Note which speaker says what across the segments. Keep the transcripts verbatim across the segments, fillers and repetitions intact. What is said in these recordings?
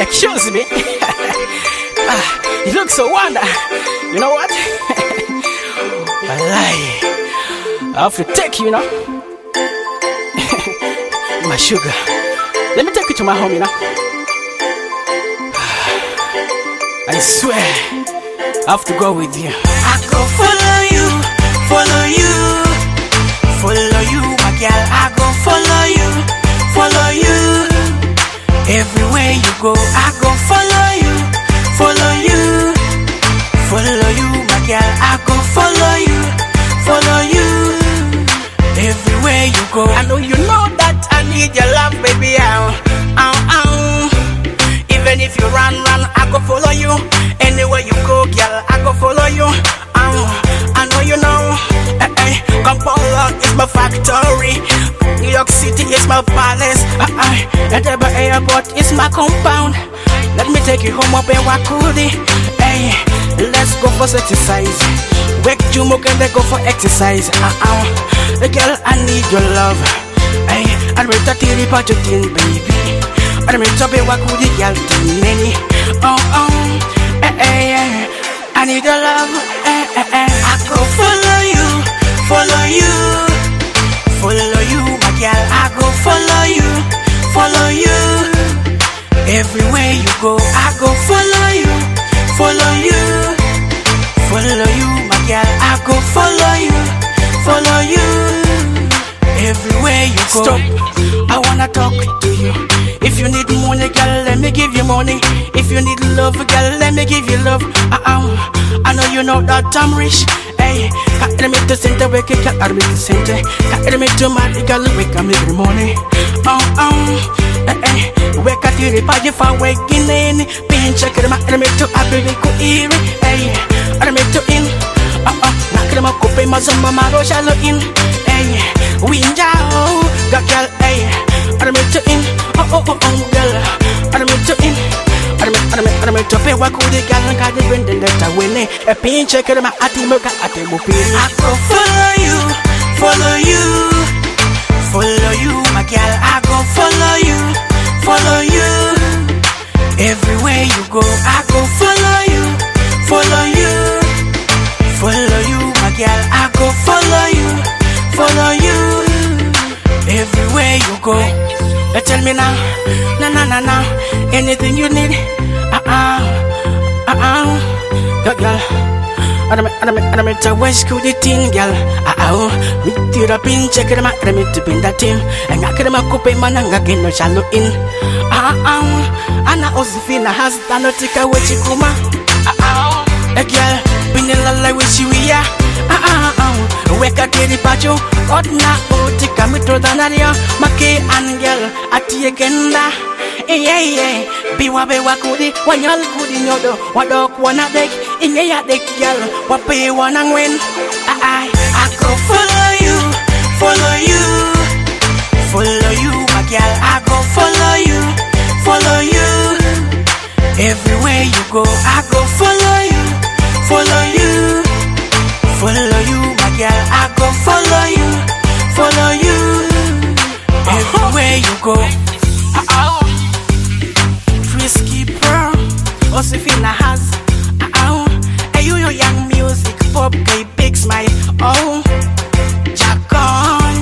Speaker 1: Excuse me. Ah, you look so wonder. You know what? I lie. I have to take you, you know. My sugar. Let me take you to my home, you know. I swear, I have to go with you.
Speaker 2: I go follow you, follow you, follow you, my girl. I go follow you, follow you. Everywhere you go, I go follow you, follow you, follow you, my girl. I go follow you, follow you. Everywhere you go, I know you know that I need your love, baby. Ow, ow, ow. Even if you run, run, I go follow you. Anywhere you go, girl, I go follow you. Ow, I know you know. Eh, eh. Kampala is my factory. New York City is my palace. Uh, uh. Edinburgh Airport is my compound. Let me take you home up in Wakudi. Hey, let's go for exercise. Wake Jumo and they go for exercise. Uh, uh. Girl, I need your love. Hey, I'm ready to tell you about your thing, baby. I'm ready to be Wakudi, girl, many. Oh, oh, eh, eh, eh. I need your love. Eh, eh, eh. I go follow you, follow you, follow you, my girl. I go follow you, follow you. Everywhere you go, I go follow you, follow you, follow you, my girl. I go follow you, follow you. Everywhere you go, stop. I wanna talk to you. If you need money, girl, let me give you money. If you need love, girl, let me give you love. Uh-uh. I know you know that I'm rich. Hey, can't let me to center, wake it, can't let me to center. Can't let me to my girl, wake up every morning. Oh, oh, eh, eh. Wake up to the party for waking in. Pin check it, let me to a baby, go eerie. Hey, let me to in. Uh-uh. Knock them up, coupé, my son, my mother, shallow in. Hey, window, got girl, hey. Let me to in. Oh, oh, oh, oh, girl. Let me to in. I'm to pay what could the gal and got the wind and let win it. A pin check it, my atimoka at the movie. I go follow you, follow you, follow you, my gal. I go follow you, follow you. Everywhere you go, I go follow you, follow you, follow you, my gal. I go follow you, follow you. Everywhere you go, uh, tell me now, na na na na, anything you need. Uh-uh, uh-uh, girl, girl. I'm I'm I'm to West Coast the thing, girl. Uh-uh, me tira pin check it, ma, me to pin that team. And I can ma coupe man and again no shallow in. Uh-uh, Anna Osifina has done no take away chikuma. Uh-uh, a girl, pin la la wish you ya. Uh-uh, uh, wake up the pacho. Odna otika mitro danaria, make and girl ati agenda. Yeah, yeah, biwa bewa kudi, wanyal kudi nyodo, wadok wana dek, inye ya dek girl, wape wana ngwen. I, I go follow you, follow you, follow you, my girl. I go follow you, follow you. Everywhere you go, I go follow you, follow you, follow you, my girl. I go follow you, follow you. Everywhere you go. Uh-oh. Risky Pearl, Osifina has. Uh-oh. Hey, you know young music, pop, gay, big smile. Oh, Jack on.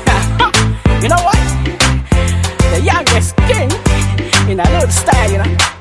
Speaker 1: You know what? The youngest king in a little style, you know.